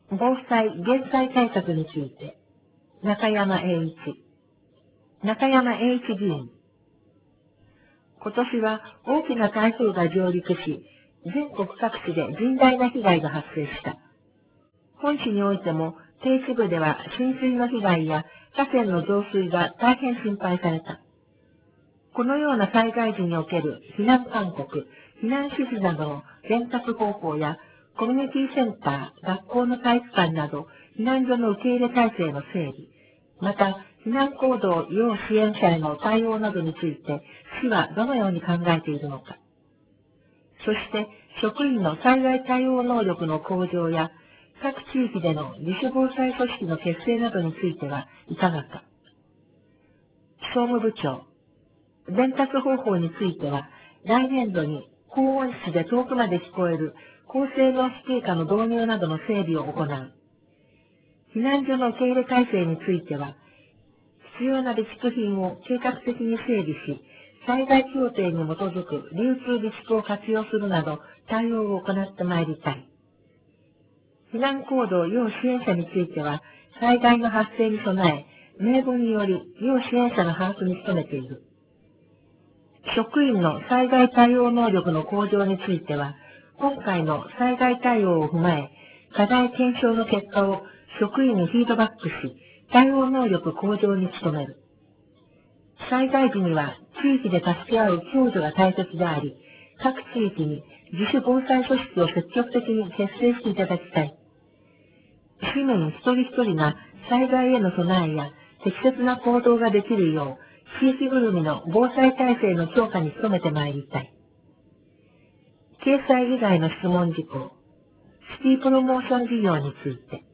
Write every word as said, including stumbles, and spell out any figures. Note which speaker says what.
Speaker 1: 防災・減災対策について、中山栄一。中山栄一議員。今年は大きな台風が上陸し、全国各地で甚大な被害が発生した。本市においても、低地部では浸水の被害や河川の増水が大変心配された。このような災害時における避難勧告、避難指示などの伝達方法や、コミュニティセンター、学校の体育館など、避難所の受け入れ体制の整備、また、避難行動要支援者への対応などについて、市はどのように考えているのか。そして、職員の災害対応能力の向上や、各地域での自主防災組織の結成などについてはいかがか。総務部長。伝達方法については、来年度に高音質で遠くまで聞こえる高性能スピーカーの導入などの整備を行う。避難所の受け入れ体制については、必要な備蓄品を計画的に整備し、災害協定に基づく流通備蓄を活用するなど対応を行ってまいりたい。避難行動要支援者については、災害の発生に備え、名簿により要支援者の把握に努めている。職員の災害対応能力の向上については、今回の災害対応を踏まえ、課題検証の結果を職員にフィードバックし、対応能力向上に努める。災害時には地域で助け合う共助が大切であり、各地域に自主防災組織を積極的に結成していただきたい。市民一人一人が災害への備えや適切な行動ができるよう、地域ぐるみの防災体制の強化に努めてまいりたい。掲載以外の質問事項、シティプロモーション事業について。